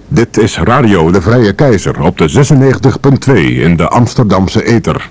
Dit is Radio de Vrije Keizer op de 96.2 in de Amsterdamse ether.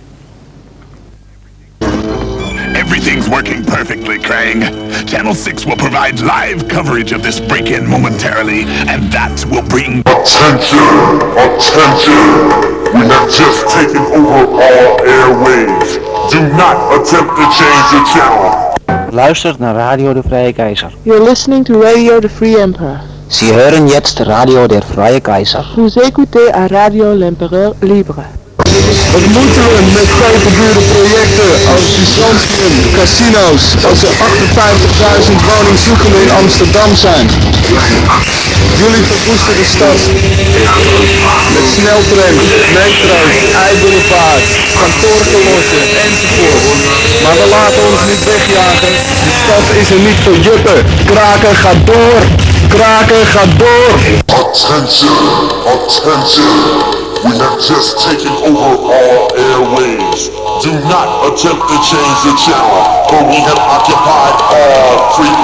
Everything's working perfectly, Krang. Channel 6 will provide live coverage of this break-in momentarily, and that will bring... Attention! Attention! We have just taken over all airwaves. Do not attempt to change the channel. Luistert naar Radio de Vrije Keizer. You're listening to Radio the Free Emperor. Sie hören jetzt Radio der Freie Keizer. Vous écoutez à Radio l'Empereur Libre. Wat moeten we met grote dure projecten als Byzantium, casino's, als er 58.000 woningzoekenden in Amsterdam zijn? Jullie verwoesten de stad. Met sneltrams, metro's, I-boulevard, kantoorkolossen enzovoort. Maar we laten ons niet wegjagen. De stad is er niet voor juppen. Kraken gaat door. Kraken gaat door. Attention! Attention! We have just taken over all airwaves. Do not attempt to change the channel, for we have occupied all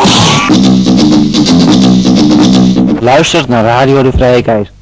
frequencies. Luistert naar Radio de Vrije Keizer.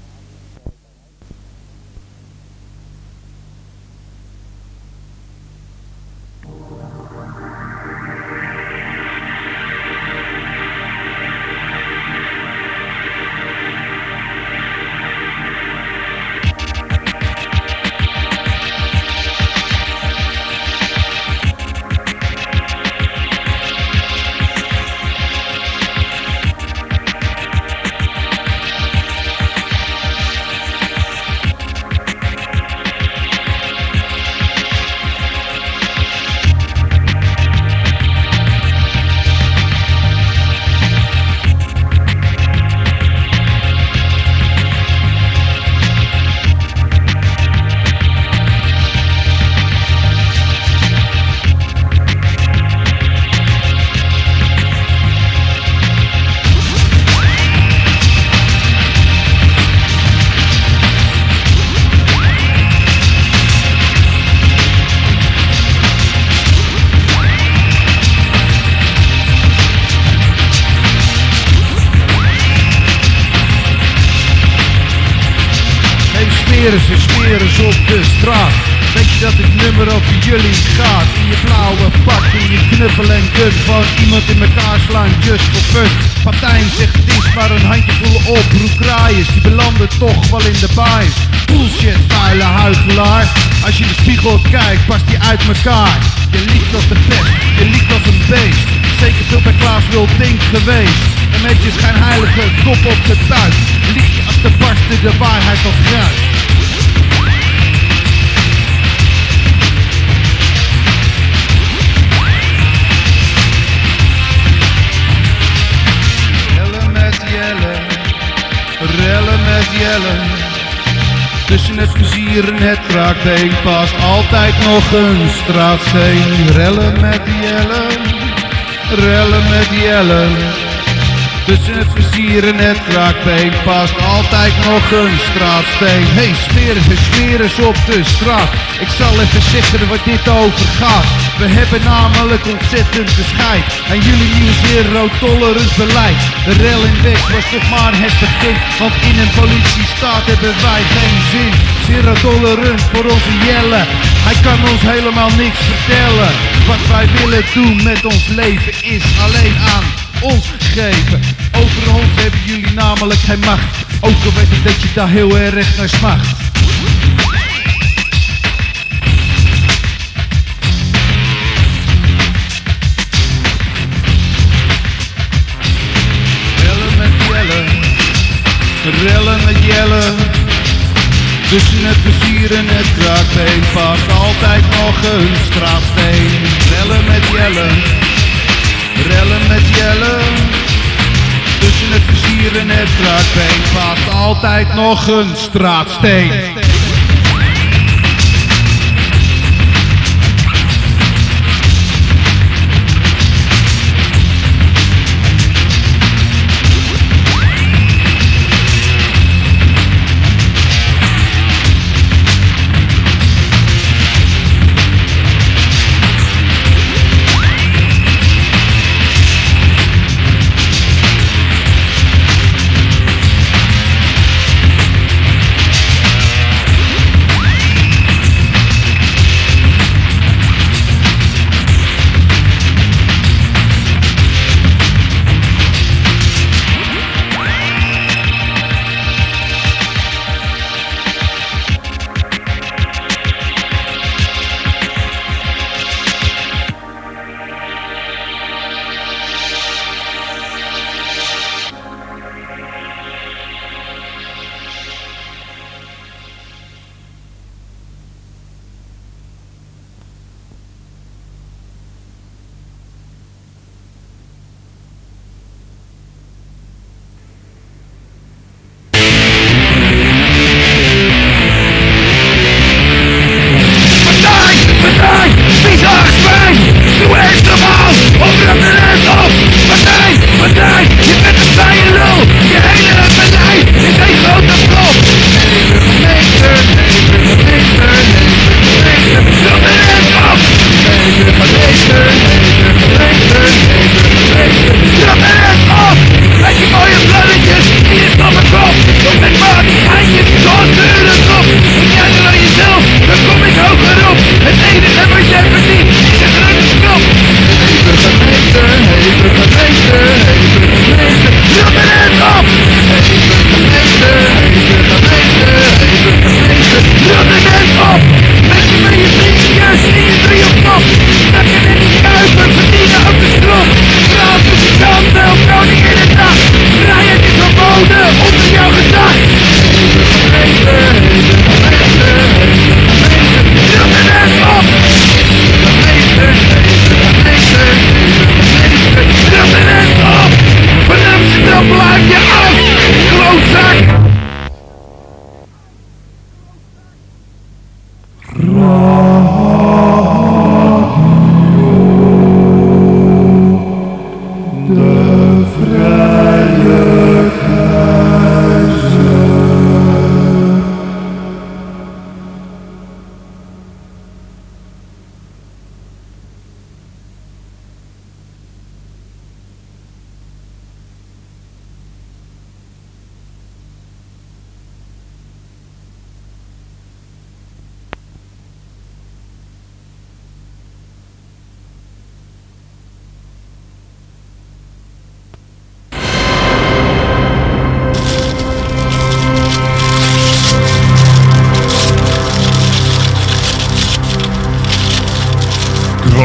Ze smeren ze op de straat. Weet je dat dit nummer over jullie gaat? In je blauwe pak, in je knuppel en gun. Van iemand in elkaar slaan, just for fun. Partijn zegt het is maar een handjevol oproepkraaiers. Die belanden toch wel in de bias. Bullshit, vuile huigelaar. Als je in de spiegel kijkt, past die uit elkaar. Je liegt als de pest, je liegt als een beest. Zeker veel bij Klaas Wilting geweest. Een beetje schijnheilige kop op de buik. Lieg je als de barsten de waarheid als gruis. Rellen met jellen. Tussen het plezier en het kraakbeen past altijd nog een straatsteen. Rellen met jellen. Rellen met jellen. Tussen het plezier en het kraakbeen past altijd nog een straatsteen. Hey, smeren ze op de straat. Ik zal even zeggen waar dit over gaat. We hebben namelijk ontzettend de scheid aan jullie nieuw zero tolerance beleid. De rel in West was toch maar het begin, want in een politiestaat hebben wij geen zin. Zero tolerance voor onze Jelle, hij kan ons helemaal niks vertellen. Wat wij willen doen met ons leven is alleen aan ons geven. Over ons hebben jullie namelijk geen macht, ook al weet ik dat je daar heel erg naar smacht. Rellen met jellen. Tussen het plezier en het kraakbeen past altijd nog een straatsteen. Rellen met jellen. Rellen met jellen. Tussen het plezier en het kraakbeen past altijd nog een straatsteen.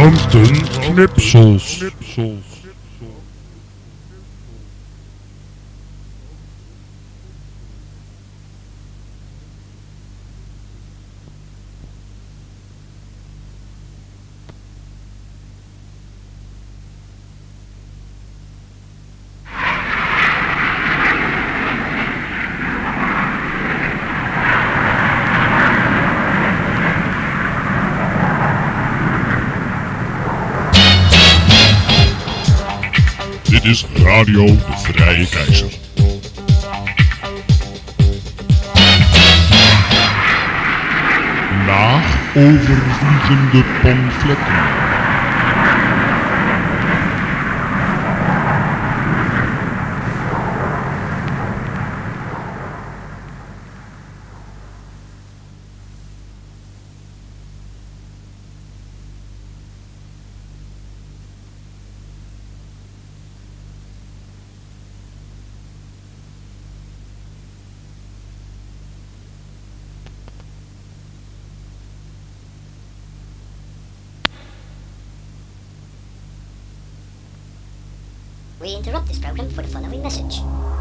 Krantenknipsels. Dit is Radio de Vrije Keizer. Laag overvliegende pamfletten. We interrupt this program for the following message.